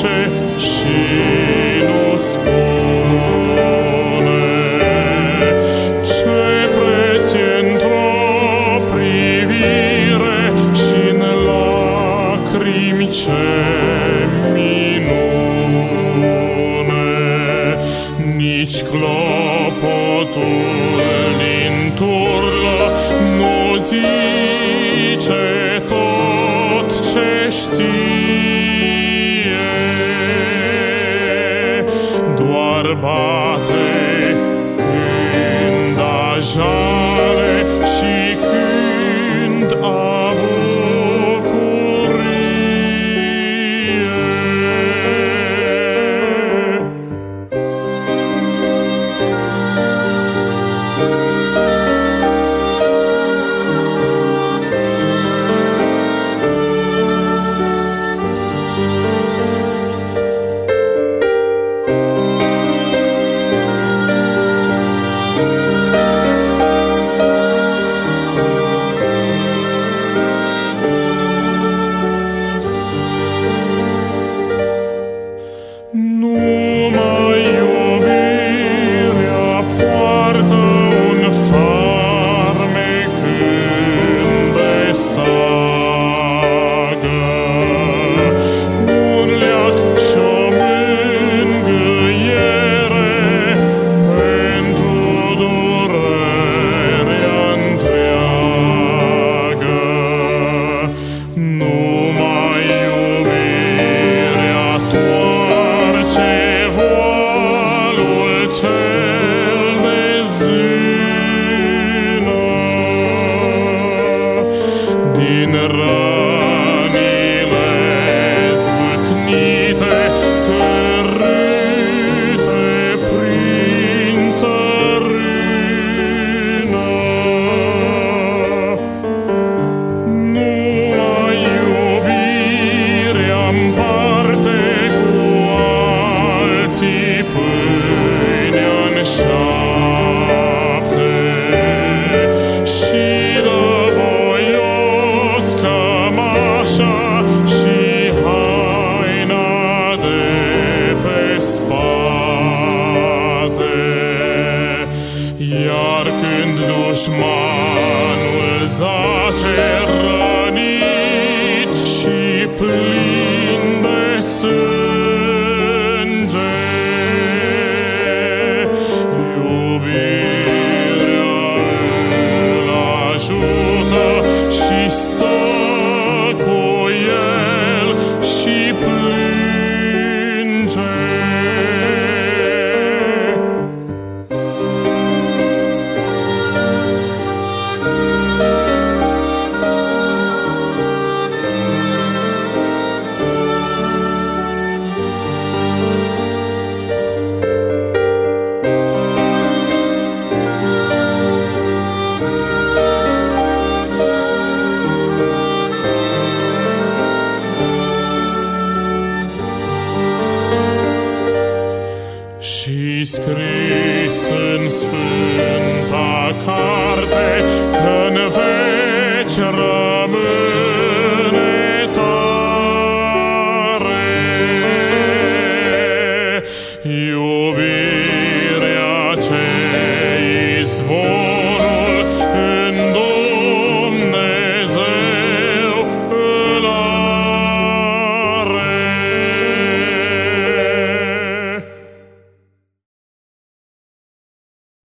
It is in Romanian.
zice și nu spune. Ce preț într-o privire și-n lacrimi, ce minune! Nici clopotul din turlă nu zice tot ce știe, doar bate când ajale și când a bucurie. Numai iubirea poartă un farmec când besagă, un leac și-o mângâiere pentru durerea întreagă. Numai iubirea toarce voalul cel de zână din rănile zvâcnite, târâte prin țărână. Numai iubirea împarte cu alții pâinea-n șapte și dă voios cămașa și haina de pe spate. Iar când dușmanul zace rănit și plin de sânge, iubirea îl ajută și stă cu el și plânge. Și scris în Sfânta Carte că-n veci rămâne tare iubirea.